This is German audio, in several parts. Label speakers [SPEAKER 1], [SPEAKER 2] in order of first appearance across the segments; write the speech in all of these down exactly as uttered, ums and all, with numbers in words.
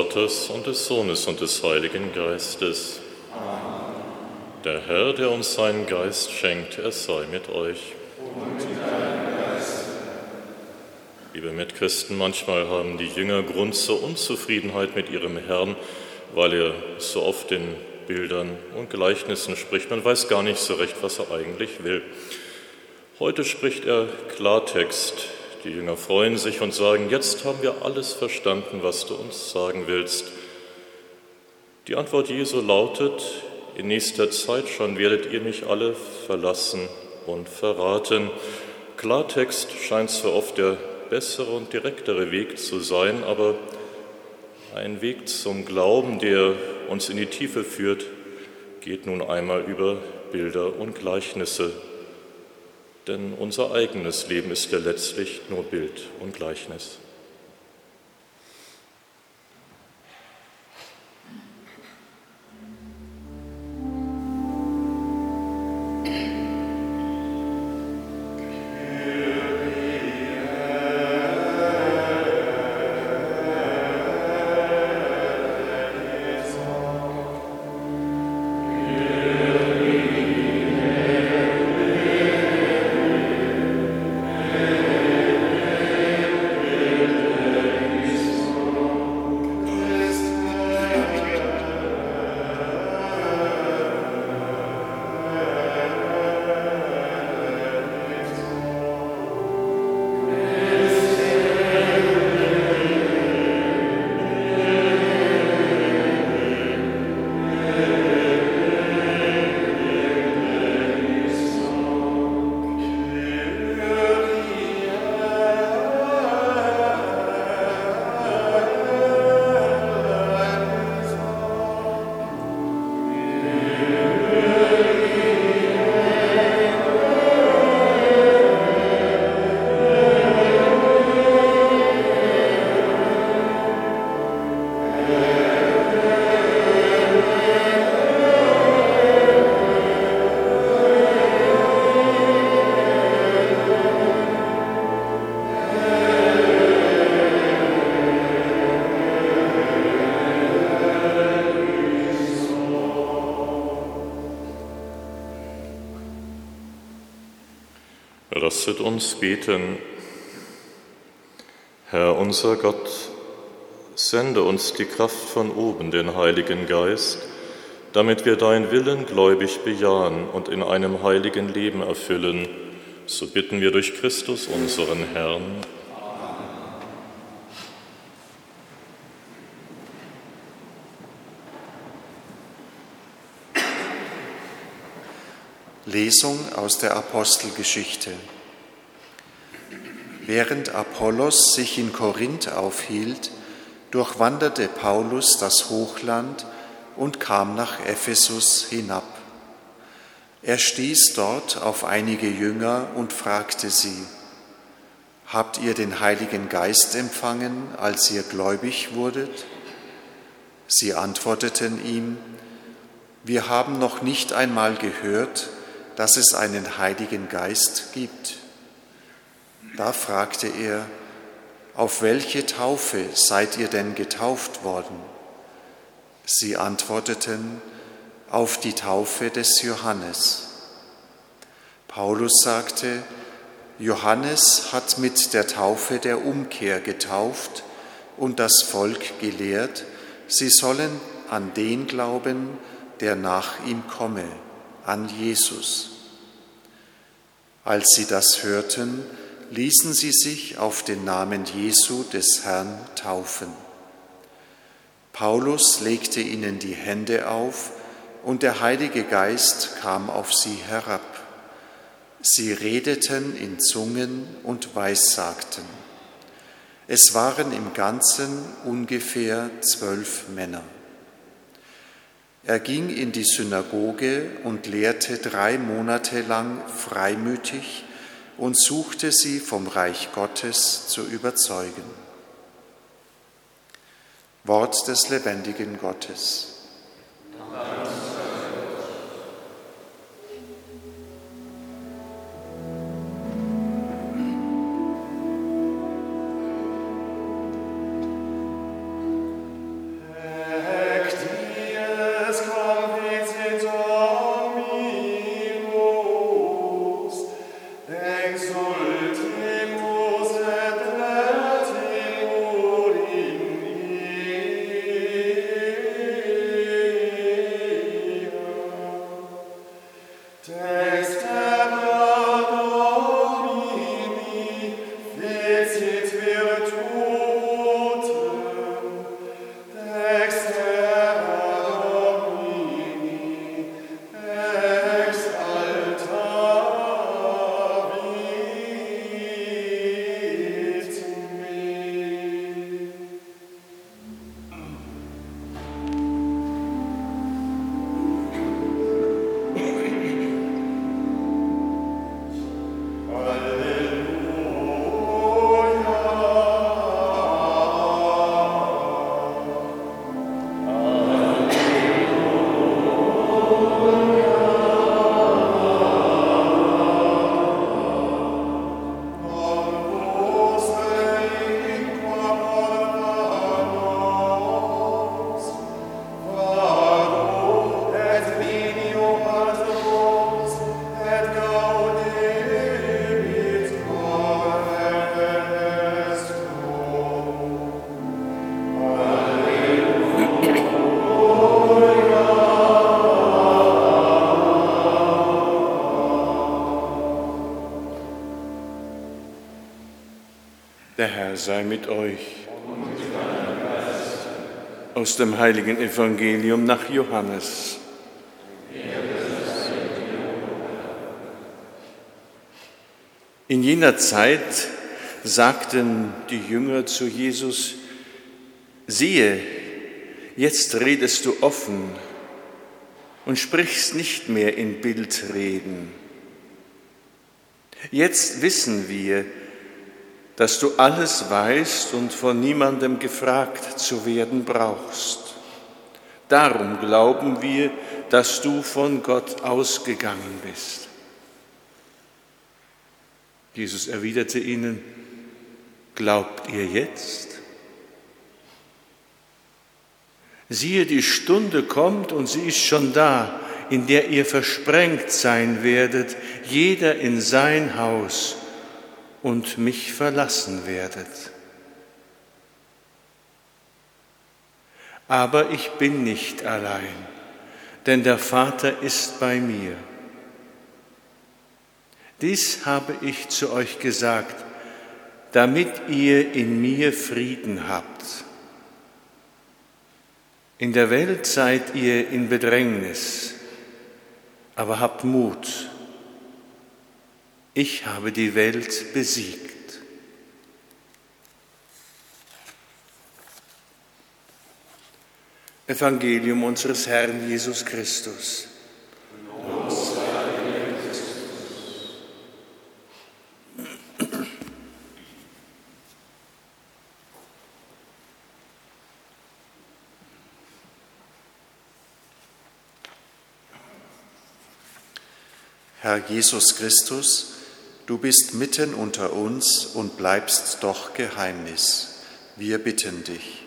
[SPEAKER 1] Gottes und des Sohnes und des Heiligen Geistes.
[SPEAKER 2] Amen.
[SPEAKER 1] Der Herr, der uns seinen Geist schenkt, er sei mit euch.
[SPEAKER 2] Und mit deinem Geist.
[SPEAKER 1] Liebe Mitchristen, manchmal haben die Jünger Grund zur Unzufriedenheit mit ihrem Herrn, weil er so oft in Bildern und Gleichnissen spricht. Man weiß gar nicht so recht, was er eigentlich will. Heute spricht er Klartext. Die Jünger freuen sich und sagen, jetzt haben wir alles verstanden, was du uns sagen willst. Die Antwort Jesu lautet, in nächster Zeit schon werdet ihr mich alle verlassen und verraten. Klartext scheint zwar oft der bessere und direktere Weg zu sein, aber ein Weg zum Glauben, der uns in die Tiefe führt, geht nun einmal über Bilder und Gleichnisse. Denn unser eigenes Leben ist ja letztlich nur Bild und Gleichnis. Lasset uns beten. Herr unser Gott, sende uns die Kraft von oben, den Heiligen Geist, damit wir dein Willen gläubig bejahen und in einem heiligen Leben erfüllen. So bitten wir durch Christus, unseren Herrn.
[SPEAKER 3] Lesung aus der Apostelgeschichte. Während Apollos sich in Korinth aufhielt, durchwanderte Paulus das Hochland und kam nach Ephesus hinab. Er stieß dort auf einige Jünger und fragte sie: Habt ihr den Heiligen Geist empfangen, als ihr gläubig wurdet? Sie antworteten ihm: Wir haben noch nicht einmal gehört, dass es einen Heiligen Geist gibt. Da fragte er: Auf welche Taufe seid ihr denn getauft worden? Sie antworteten: Auf die Taufe des Johannes. Paulus sagte: Johannes hat mit der Taufe der Umkehr getauft und das Volk gelehrt, sie sollen an den glauben, der nach ihm komme, an Jesus. Als sie das hörten, ließen sie sich auf den Namen Jesu des Herrn taufen. Paulus legte ihnen die Hände auf und der Heilige Geist kam auf sie herab. Sie redeten in Zungen und Weissagten. Es waren im Ganzen ungefähr zwölf Männer. Er ging in die Synagoge und lehrte drei Monate lang freimütig und suchte sie vom Reich Gottes zu überzeugen. Wort des lebendigen Gottes.
[SPEAKER 4] sei mit euch. Aus dem heiligen Evangelium nach Johannes. In jener Zeit sagten die Jünger zu Jesus: Siehe, jetzt redest du offen und sprichst nicht mehr in Bildreden. Jetzt wissen wir, dass du alles weißt und von niemandem gefragt zu werden brauchst. Darum glauben wir, dass du von Gott ausgegangen bist. Jesus erwiderte ihnen: Glaubt ihr jetzt? Siehe, die Stunde kommt und sie ist schon da, in der ihr versprengt sein werdet, jeder in sein Haus, und mich verlassen werdet. Aber ich bin nicht allein, denn der Vater ist bei mir. Dies habe ich zu euch gesagt, damit ihr in mir Frieden habt. In der Welt seid ihr in Bedrängnis, aber habt Mut. Ich habe die Welt besiegt. Evangelium unseres Herrn Jesus Christus.
[SPEAKER 3] Herr Jesus Christus, du bist mitten unter uns und bleibst doch Geheimnis. Wir bitten dich.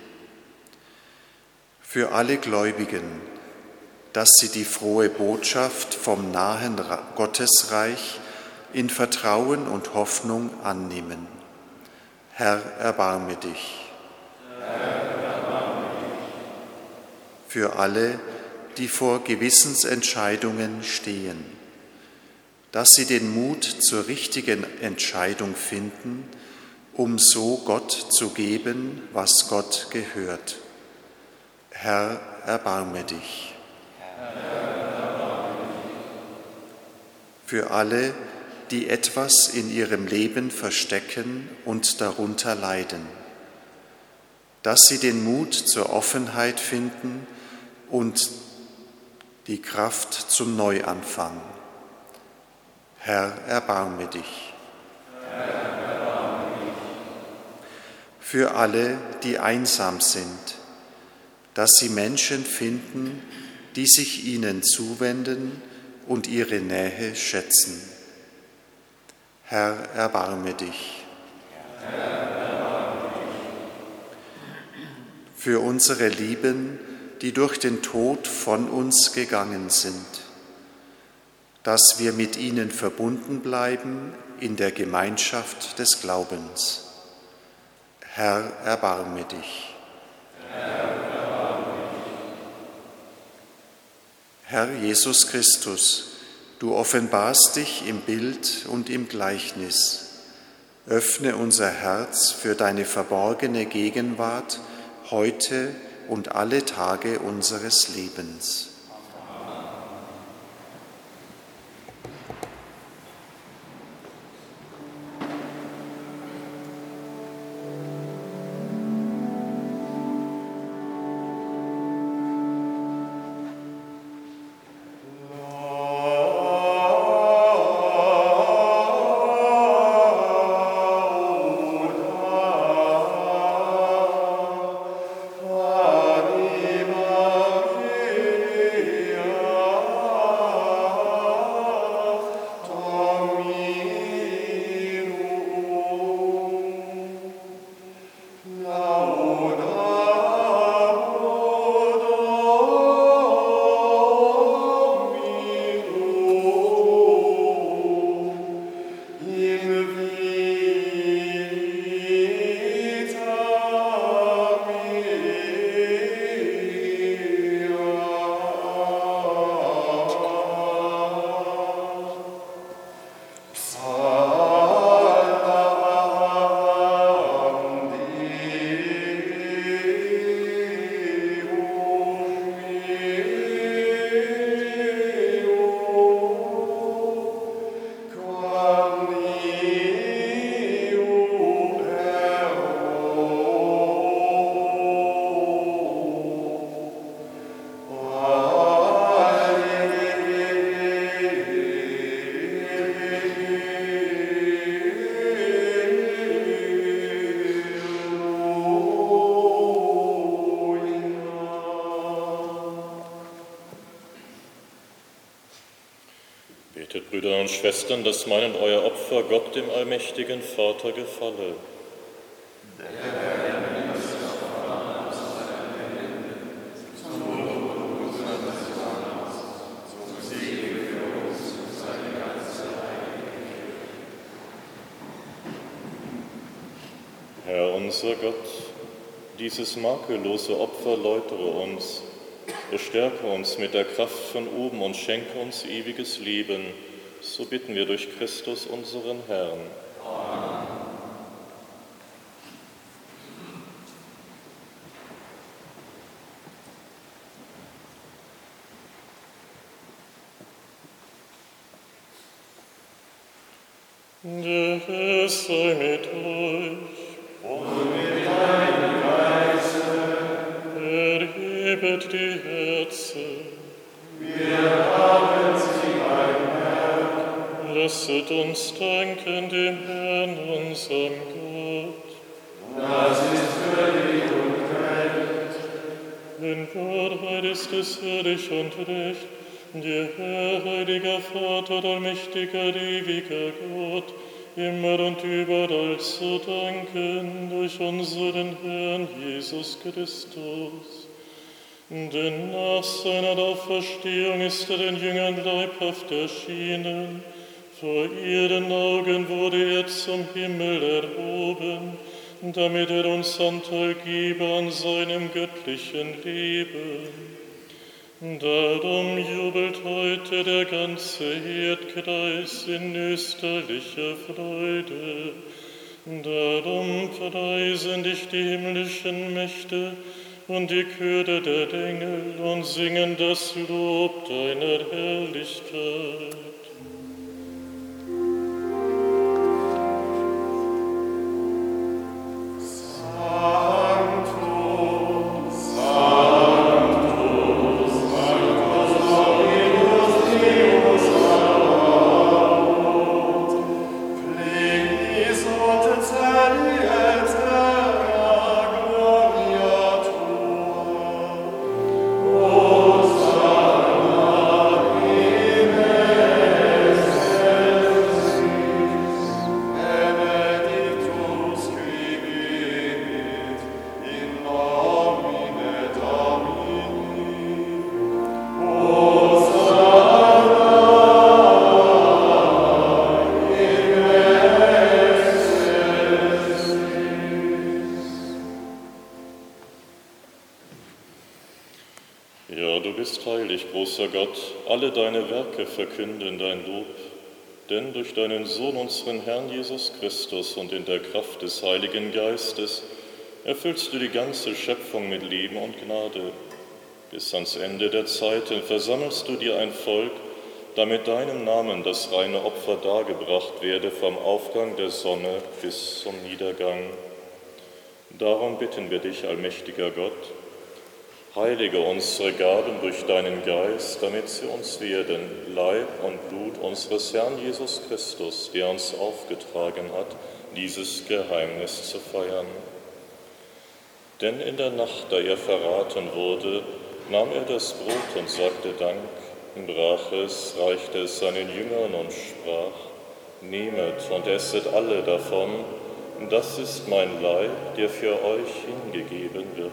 [SPEAKER 3] Für alle Gläubigen, dass sie die frohe Botschaft vom nahen Gottesreich in Vertrauen und Hoffnung annehmen. Herr, erbarme dich. Herr, erbarme dich. Für alle, die vor Gewissensentscheidungen stehen, dass sie den Mut zur richtigen Entscheidung finden, um so Gott zu geben, was Gott gehört. Herr, erbarme dich. Herr, erbarme dich. Für alle, die etwas in ihrem Leben verstecken und darunter leiden, dass sie den Mut zur Offenheit finden und die Kraft zum Neuanfang. Herr, erbarme dich. Herr, erbarme dich. Für alle, die einsam sind, dass sie Menschen finden, die sich ihnen zuwenden und ihre Nähe schätzen. Herr, erbarme dich. Herr, erbarme dich. Für unsere Lieben, die durch den Tod von uns gegangen sind, dass wir mit ihnen verbunden bleiben in der Gemeinschaft des Glaubens. Herr, erbarme dich. Herr, erbarme dich. Herr Jesus Christus, du offenbarst dich im Bild und im Gleichnis. Öffne unser Herz für deine verborgene Gegenwart heute und alle Tage unseres Lebens.
[SPEAKER 2] Amen.
[SPEAKER 1] Bittet, Brüder und Schwestern, dass mein und euer Opfer Gott, dem allmächtigen Vater, gefalle. Herr unser Gott, dieses makellose Opfer läutere uns, bestärke uns mit der Kraft von oben und schenke uns ewiges Leben. So bitten wir durch Christus, unseren Herrn.
[SPEAKER 2] Amen.
[SPEAKER 1] Der Herr sei mit euch.
[SPEAKER 2] Und mit deinem Geiste.
[SPEAKER 1] Erhebet die Herzen.
[SPEAKER 2] Wir haben sie beim Herrn.
[SPEAKER 1] Lasset uns danken dem Herrn, unserem Gott.
[SPEAKER 2] Das ist würdig und recht.
[SPEAKER 1] In Wahrheit ist es würdig und recht, dir, Herr, heiliger Vater, allmächtiger, ewiger Gott, immer und überall zu danken durch unseren Herrn Jesus Christus. Denn nach seiner Auferstehung ist er den Jüngern leibhaft erschienen. Vor ihren Augen wurde er zum Himmel erhoben, damit er uns Anteil gebe an seinem göttlichen Leben. Darum jubelt heute der ganze Erdkreis in österlicher Freude. Darum preisen dich die himmlischen Mächte und die Chöre der Engel und singen das Lob deiner Herrlichkeit. Großer Gott, alle deine Werke verkünden dein Lob, denn durch deinen Sohn, unseren Herrn Jesus Christus, und in der Kraft des Heiligen Geistes erfüllst du die ganze Schöpfung mit Leben und Gnade. Bis ans Ende der Zeiten versammelst du dir ein Volk, damit deinem Namen das reine Opfer dargebracht werde vom Aufgang der Sonne bis zum Niedergang. Darum bitten wir dich, allmächtiger Gott, heilige unsere Gaben durch deinen Geist, damit sie uns werden, Leib und Blut unseres Herrn Jesus Christus, der uns aufgetragen hat, dieses Geheimnis zu feiern. Denn in der Nacht, da er verraten wurde, nahm er das Brot und sagte Dank, brach es, reichte es seinen Jüngern und sprach: Nehmet und esset alle davon, das ist mein Leib, der für euch hingegeben wird.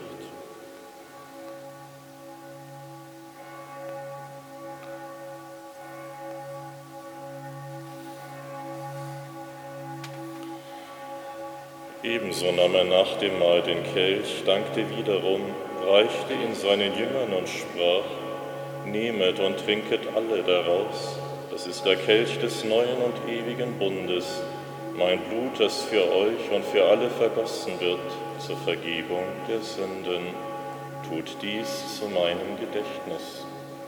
[SPEAKER 1] Ebenso nahm er nach dem Mahl den Kelch, dankte wiederum, reichte ihn seinen Jüngern und sprach: Nehmet und trinket alle daraus, das ist der Kelch des neuen und ewigen Bundes, mein Blut, das für euch und für alle vergossen wird zur Vergebung der Sünden. Tut dies zu meinem Gedächtnis.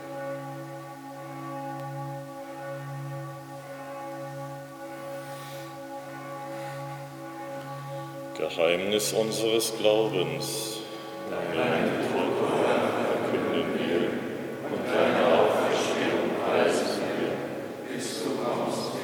[SPEAKER 1] Geheimnis unseres Glaubens. Deinen Tod verkünden wir und deine Auferstehung preisen wir, bis du kommst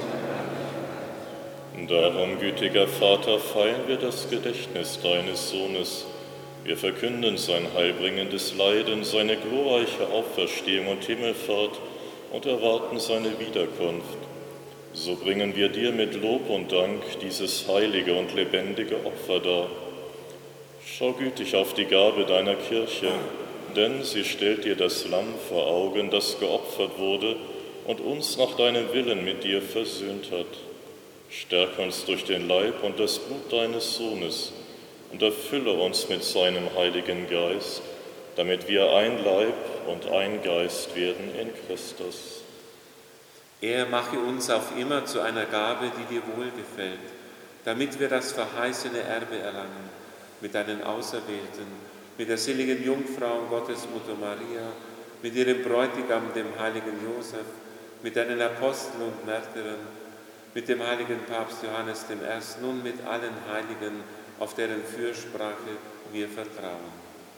[SPEAKER 1] in der Herrlichkeit. Darum, gütiger Vater, feiern wir das Gedächtnis deines Sohnes. Wir verkünden sein heilbringendes Leiden, seine glorreiche Auferstehung und Himmelfahrt und erwarten seine Wiederkunft. So bringen wir dir mit Lob und Dank dieses heilige und lebendige Opfer dar. Schau gütig auf die Gabe deiner Kirche, denn sie stellt dir das Lamm vor Augen, das geopfert wurde und uns nach deinem Willen mit dir versöhnt hat. Stärke uns durch den Leib und das Blut deines Sohnes und erfülle uns mit seinem Heiligen Geist, damit wir ein Leib und ein Geist werden in Christus.
[SPEAKER 5] Er mache uns auf immer zu einer Gabe, die dir wohlgefällt, damit wir das verheißene Erbe erlangen, mit deinen Auserwählten, mit der seligen Jungfrau und Gottesmutter Maria, mit ihrem Bräutigam, dem heiligen Josef, mit deinen Aposteln und Märtyrern, mit dem heiligen Papst Johannes der Erste und mit allen Heiligen, auf deren Fürsprache wir vertrauen.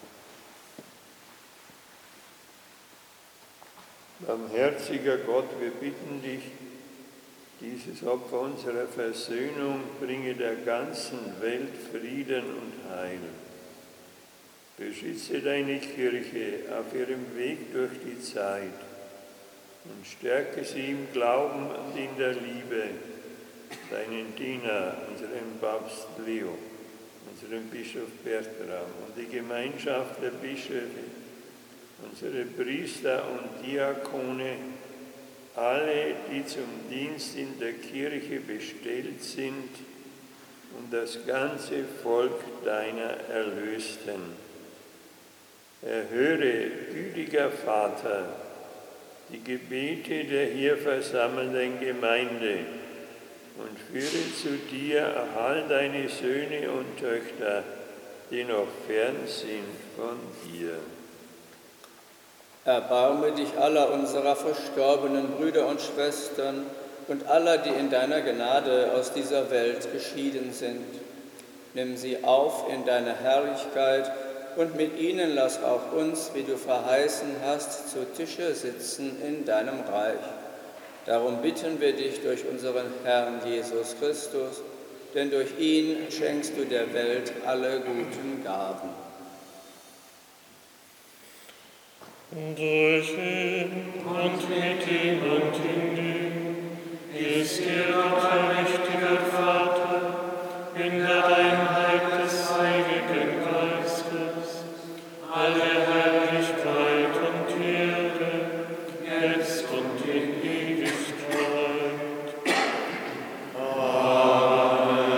[SPEAKER 2] Barmherziger Gott, wir bitten dich, dieses Opfer unserer Versöhnung bringe der ganzen Welt Frieden und Heil. Beschütze deine Kirche auf ihrem Weg durch die Zeit und stärke sie im Glauben und in der Liebe, deinen Diener, unseren Papst Leo, unseren Bischof Bertram und die Gemeinschaft der Bischöfe, unsere Priester und Diakone, alle, die zum Dienst in der Kirche bestellt sind, und das ganze Volk deiner Erlösten. Erhöre, gütiger Vater, die Gebete der hier versammelten Gemeinde und führe zu dir all deine Söhne und Töchter, die noch fern sind von dir.
[SPEAKER 6] Erbarme dich aller unserer verstorbenen Brüder und Schwestern und aller, die in deiner Gnade aus dieser Welt geschieden sind. Nimm sie auf in deine Herrlichkeit und mit ihnen lass auch uns, wie du verheißen hast, zu Tische sitzen in deinem Reich. Darum bitten wir dich durch unseren Herrn Jesus Christus, denn durch ihn schenkst du der Welt alle guten Gaben.
[SPEAKER 1] Durch ihn und mit ihm und in ihm ist dir Gott, allmächtiger Vater, in der Einheit des Heiligen Geistes, alle Herrlichkeit und Ehre, jetzt und in Ewigkeit. Amen.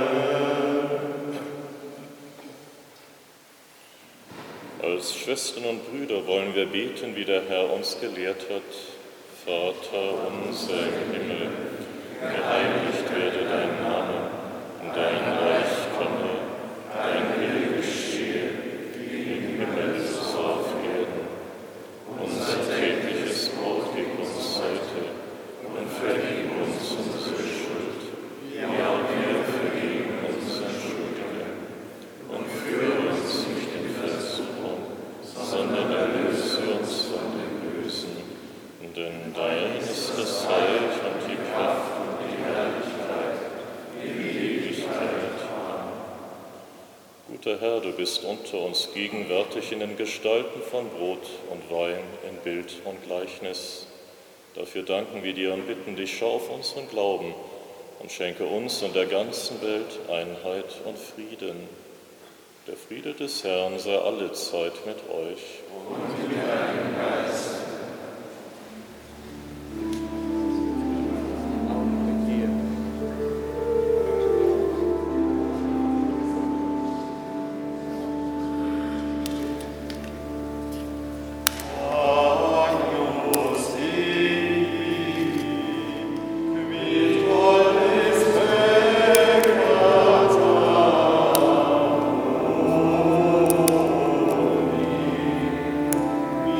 [SPEAKER 1] Als Schwestern und Brüder wollen wir beten, wie der Herr uns gelehrt hat. Vater unser im Himmel, geheiligt werde dein Name, dein Reich komme, dein Wille geschehe, wie im Himmel so auf Erden. Unser tägliches Brot gib uns heute und vergib uns unsere Schuld, wie auch wir vergeben unseren Schuldigen. Und führe uns nicht in Versuchung, sondern erlöse uns von dem Bösen. Denn dein ist das Reich und die Kraft und die Herrlichkeit in Ewigkeit. Amen. Guter Herr, du bist unter uns gegenwärtig in den Gestalten von Brot und Wein, in Bild und Gleichnis. Dafür danken wir dir und bitten dich, schau auf unseren Glauben und schenke uns und der ganzen Welt Einheit und Frieden. Der Friede des Herrn sei alle Zeit mit euch.
[SPEAKER 2] Und mit deinem Geist.
[SPEAKER 7] Wie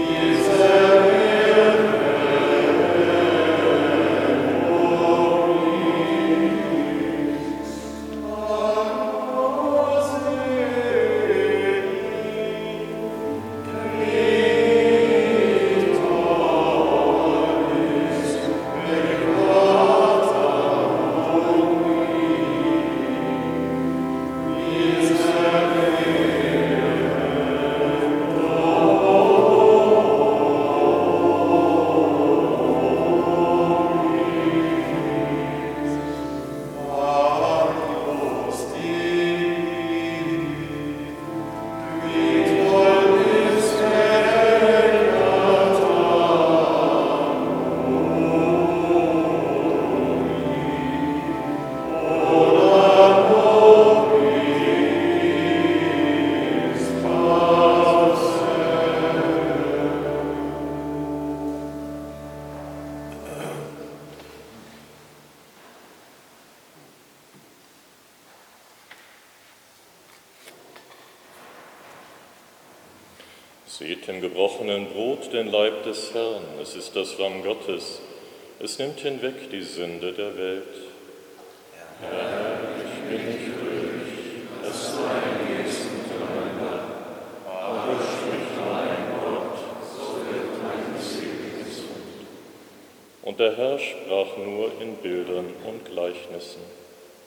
[SPEAKER 1] Seht im gebrochenen Brot den Leib des Herrn, es ist das Lamm Gottes, es nimmt hinweg die Sünde der Welt. Herr, ich bin nicht würdig, dass du eingehst unter mein Dach, aber sprich nur ein Wort, so wird meine Seele gesund. Und der Herr sprach nur in Bildern und Gleichnissen.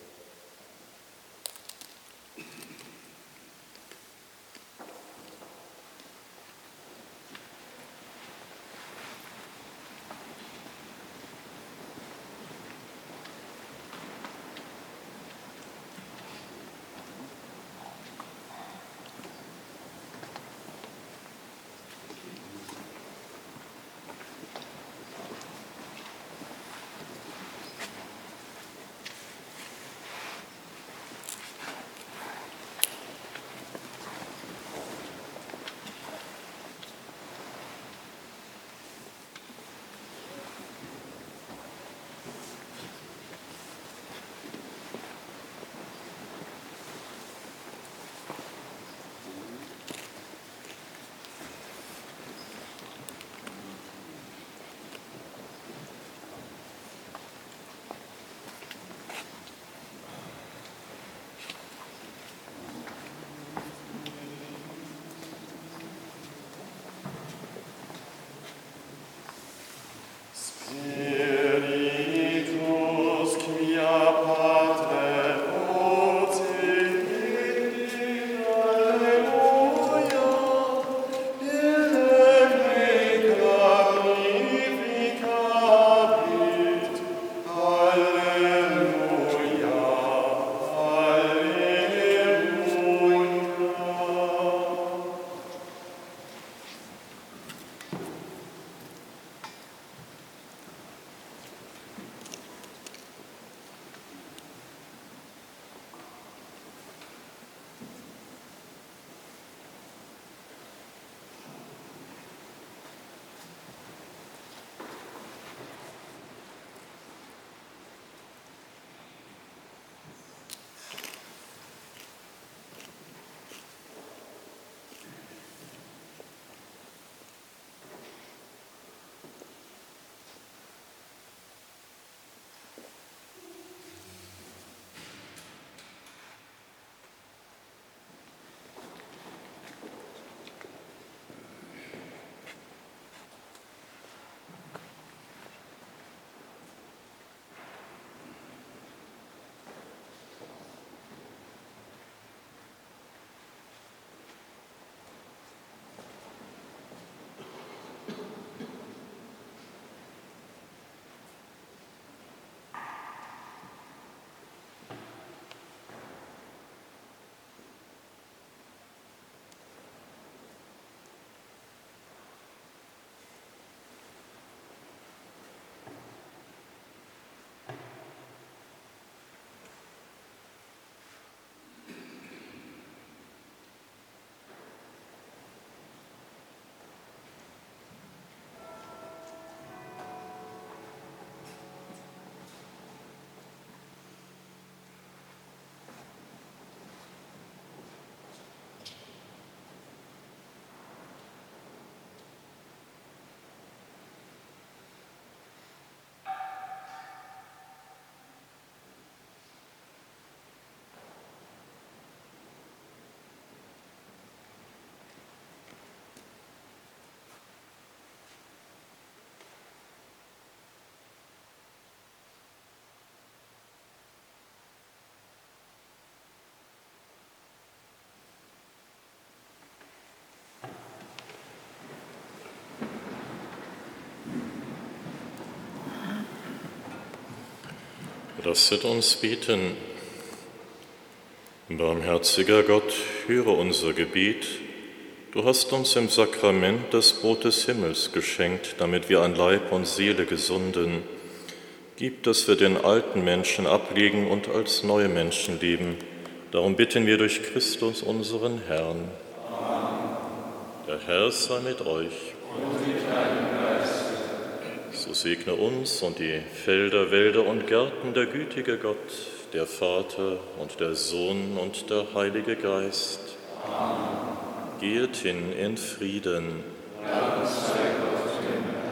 [SPEAKER 1] Lasset uns beten. Barmherziger Gott, höre unser Gebet. Du hast uns im Sakrament das Brot des Himmels geschenkt, damit wir an Leib und Seele gesunden. Gib, dass wir den alten Menschen ablegen und als neue Menschen leben. Darum bitten wir durch Christus, unseren Herrn. Amen. Der Herr sei mit euch. Und mit deinem Geist. So segne uns und die Felder, Wälder und Gärten der gütige Gott, der Vater und der Sohn und der Heilige Geist.
[SPEAKER 6] Amen.
[SPEAKER 1] Geht hin in Frieden.
[SPEAKER 7] Dank sei Gott dem Herrn.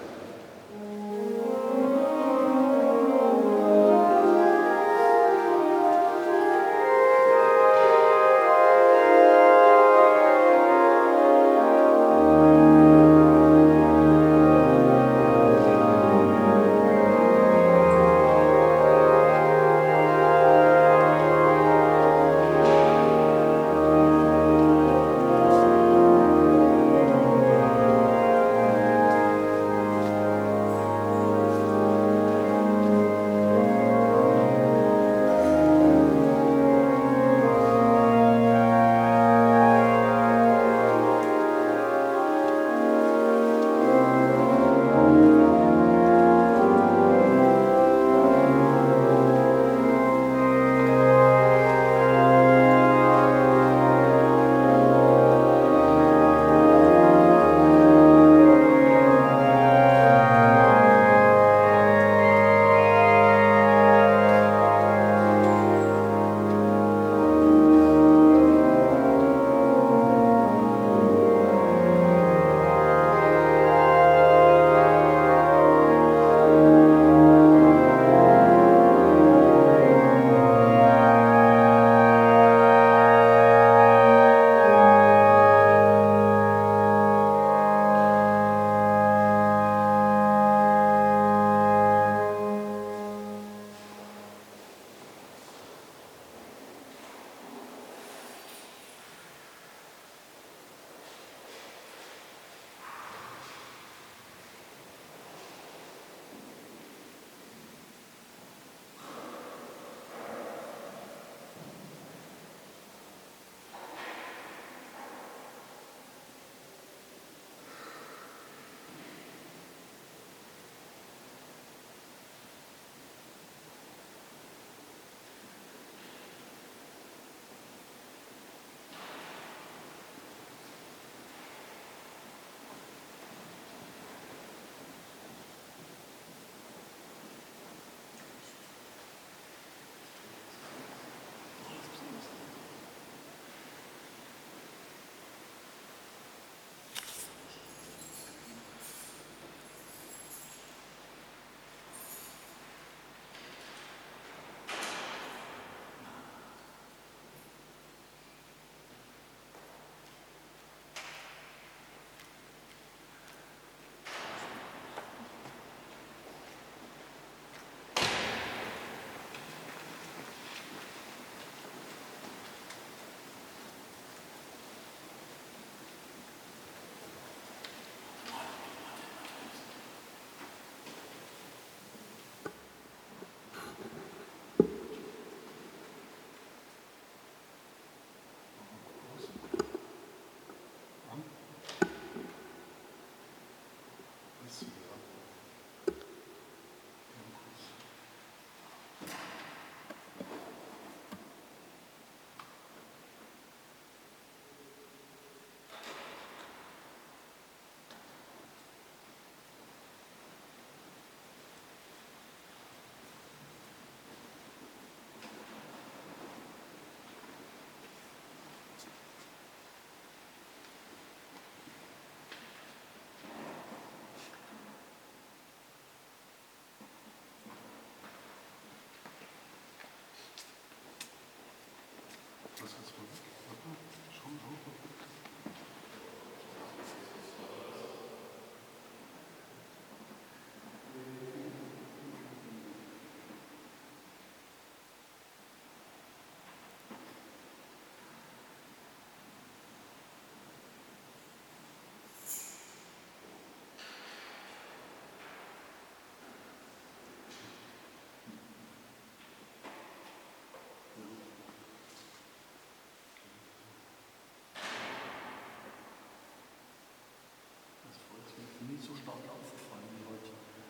[SPEAKER 8] Nie so stark aufgefallen wie heute.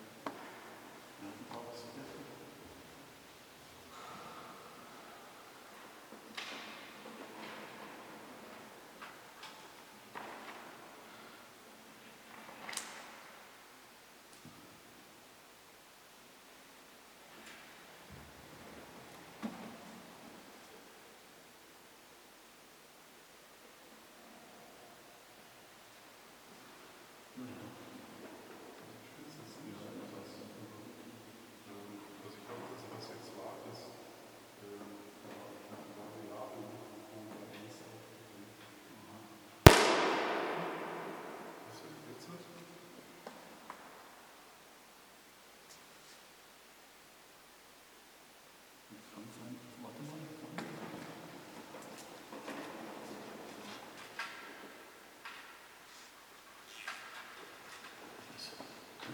[SPEAKER 8] Ja, ein paar was vergessen.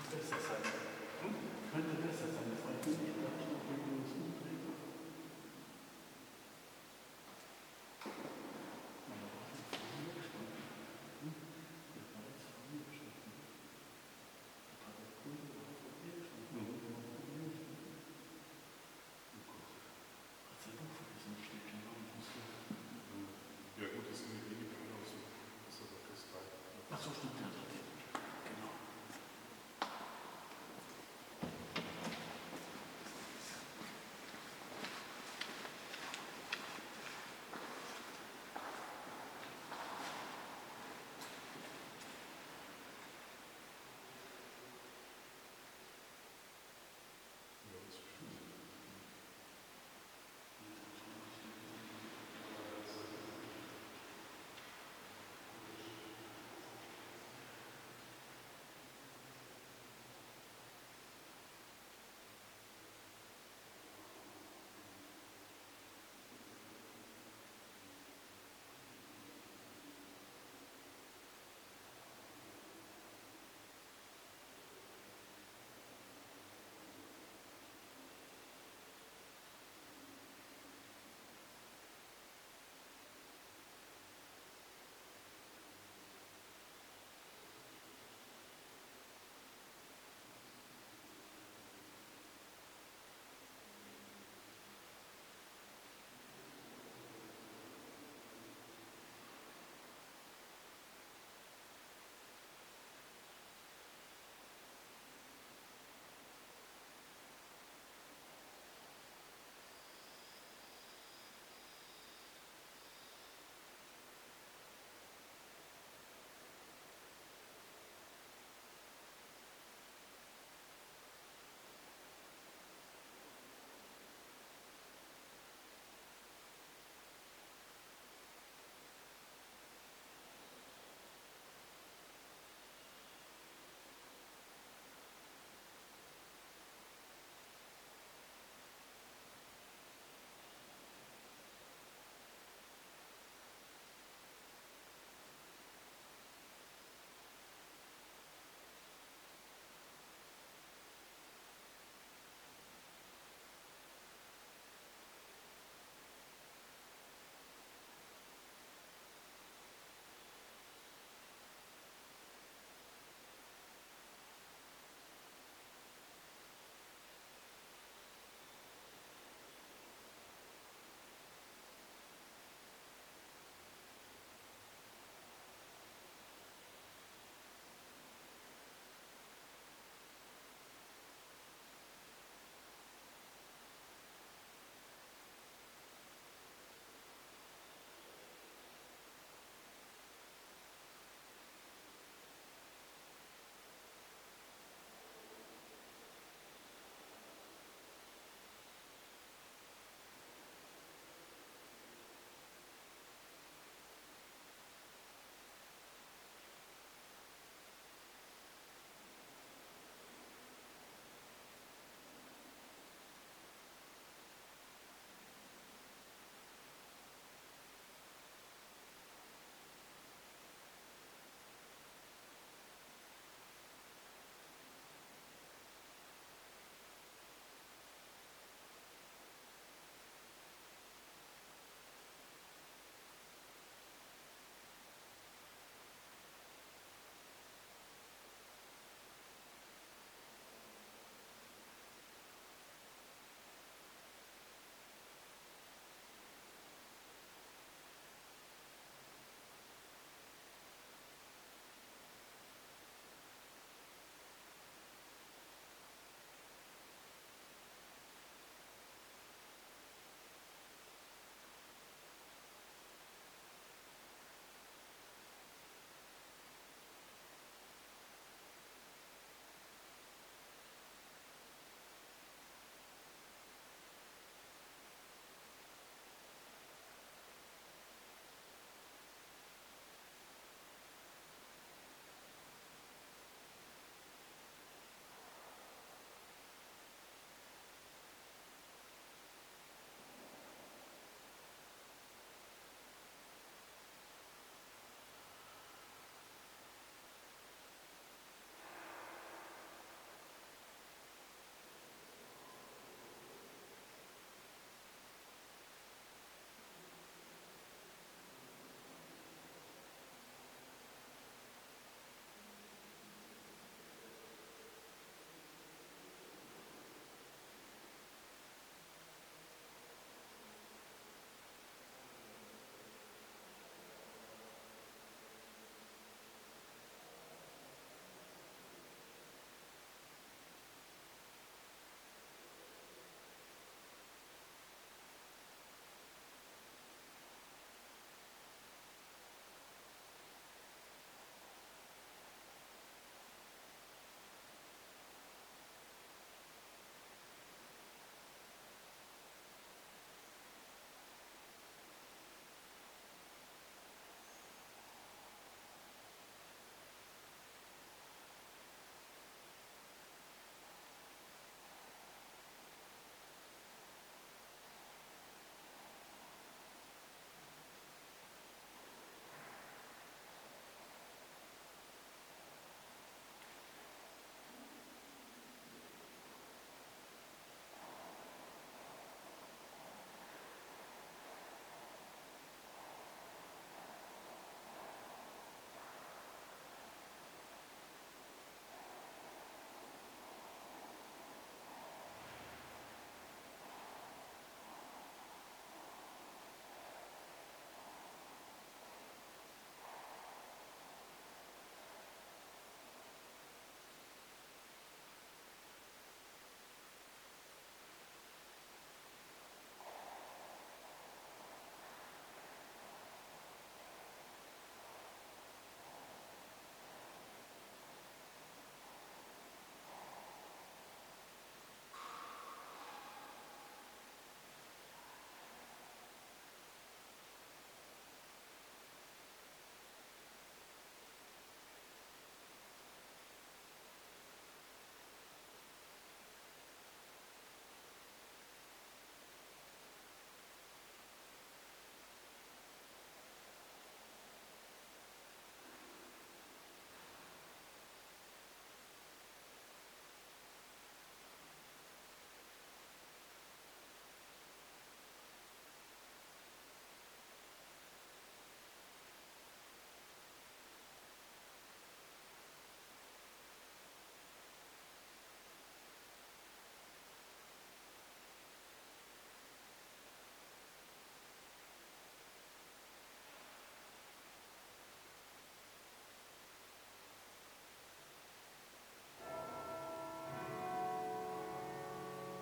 [SPEAKER 8] besser sein. Hm? Könnte besser sein, das war ich nicht. Da habe ich noch